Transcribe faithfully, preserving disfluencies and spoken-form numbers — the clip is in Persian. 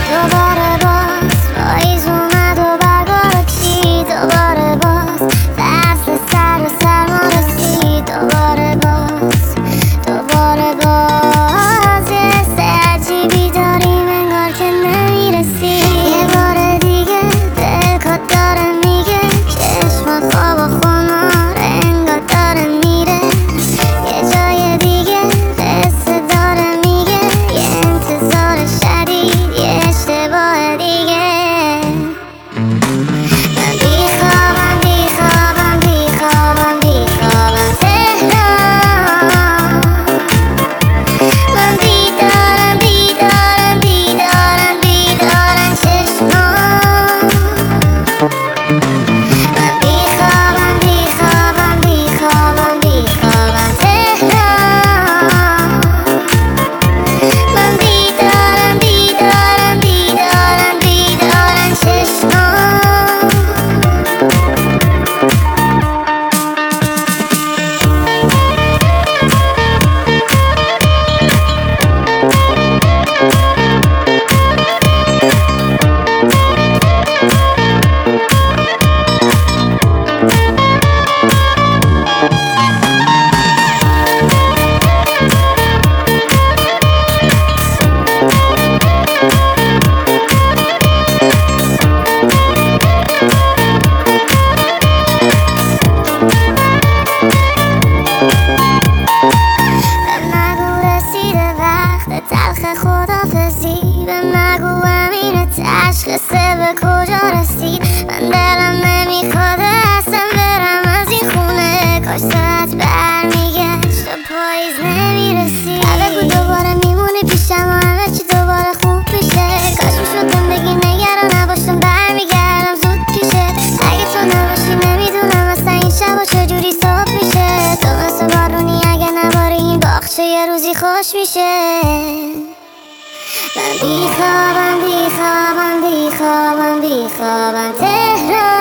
دوباره باز پاییز اومد و برگا چی، دوباره باز فصل سر و سرما رسید، دوباره باز دوباره باز یه حس عجیبی داریم انگار که نمیرسی. یه بار دیگه دلکات داره میگه چشمات خواب و خمار انگار داره میره یه جای دیگه، قصه داره میگه یه انتظار شدید یه اشتباه دیگه. من بیخوابم بیخوابم بیخوابم بیخوابم تهران، من بیدارم بیدارم بیدارم بیدارم چشمان. من بیخوابم بیخوابم بیخوابم بیخوابم تهران، من بیدارم بیدارم بیدارم بیدارم چشمان. تلخ خدافزی به مگو امیر تشخیصه به کجا رسید. من دلم نمیخواد اصلا برم از این خونه، کاش ساعت برمیگشت و پاییز نمیرسید. بگو دوباره میمونی پیشم و همه چی دوباره خوب میشه، کاش میشدم بگی نگران نباشم برمیگردم زود پیشت. اگه تو نباشی نمیدونم اصلا این شب و چجوری صبح میشه. تو مثل بارونی اگه نباری این باغچه یه روزی خوش میشه. من بیخوابم بیخوابم بیخوابم بیخوابم تهران.